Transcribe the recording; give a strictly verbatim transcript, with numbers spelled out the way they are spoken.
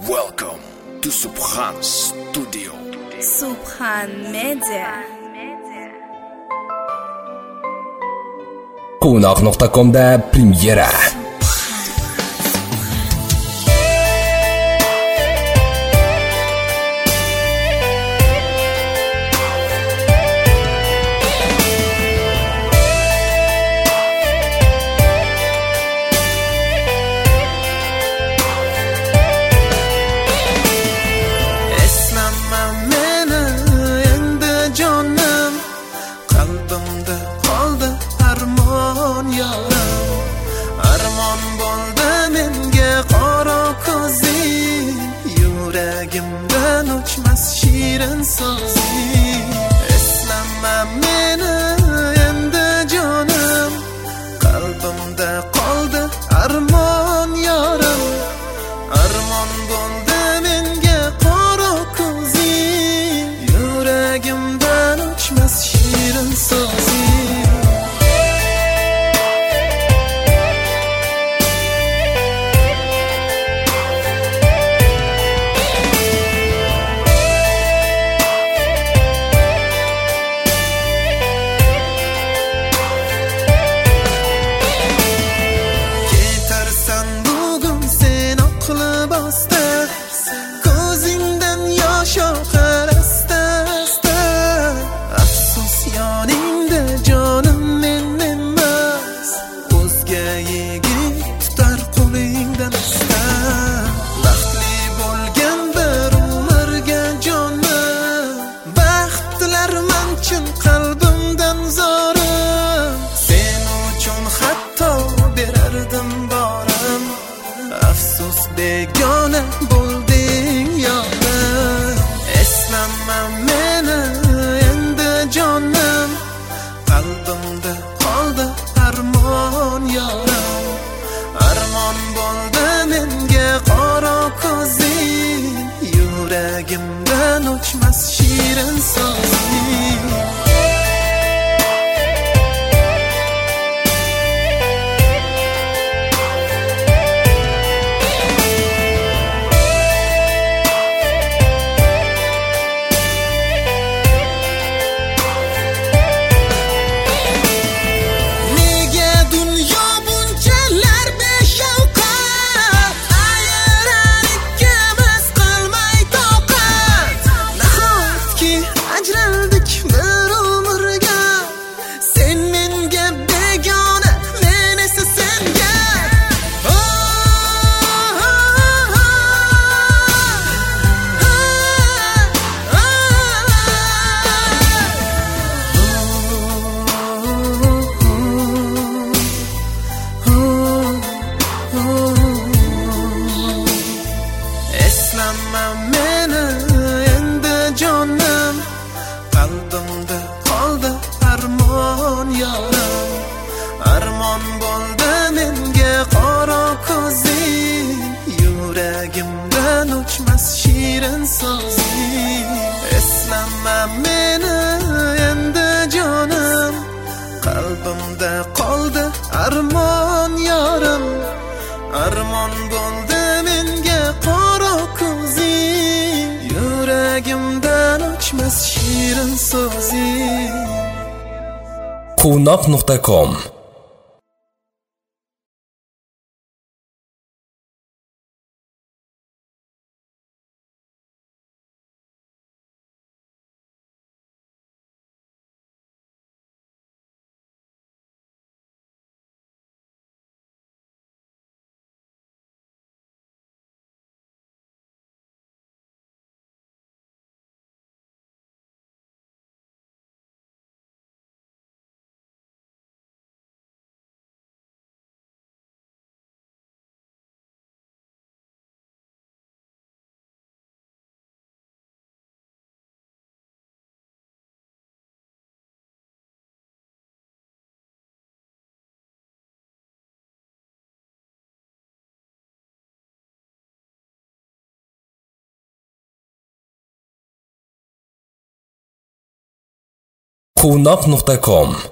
Welcome to Subhan Studio. Subhan Media. Qunoq nuqta comda premyera. Armon bo'ldi menga qora ko'zing, yuragimdan o'chmas shirin so'zing. Eslama meni endi jonim, qalbimda qoldi armon yorim. Armon bo'ldi menga qora ko'zing, yuragimdan o'chmas shirin so'zing. Ko'zingdan yosh oqar asta-asta, afsus yoningda jonim men emas, o'zga yigit tutar qo'lingdan asta. Baxtli bo'lgan bir umrga jonim, baxt tilarman chin qalbimdan zorim. Sen uchun hatto berardim borim, afsus begona bo'lding yorim. Eslama meni endi jonim, qalbimda qoldi armon yorim. Armon bo'ldi menga qora ko'zing, yuragimdan o'chmas shirin so'zing. Eslama meni endi jonim, qalbimda qoldi armon yorim. Armon bo'ldi menga qora ko'zing, yuragimdan o'chmas shirin so'zing. Eslama meni endi jonim, qalbimda qoldi armon yorim. Armon bo'ldi menga qora ko'zing, yuragimdan o'chmas shirin so'zing. Qunoq nuqta com Qunoq nuqta com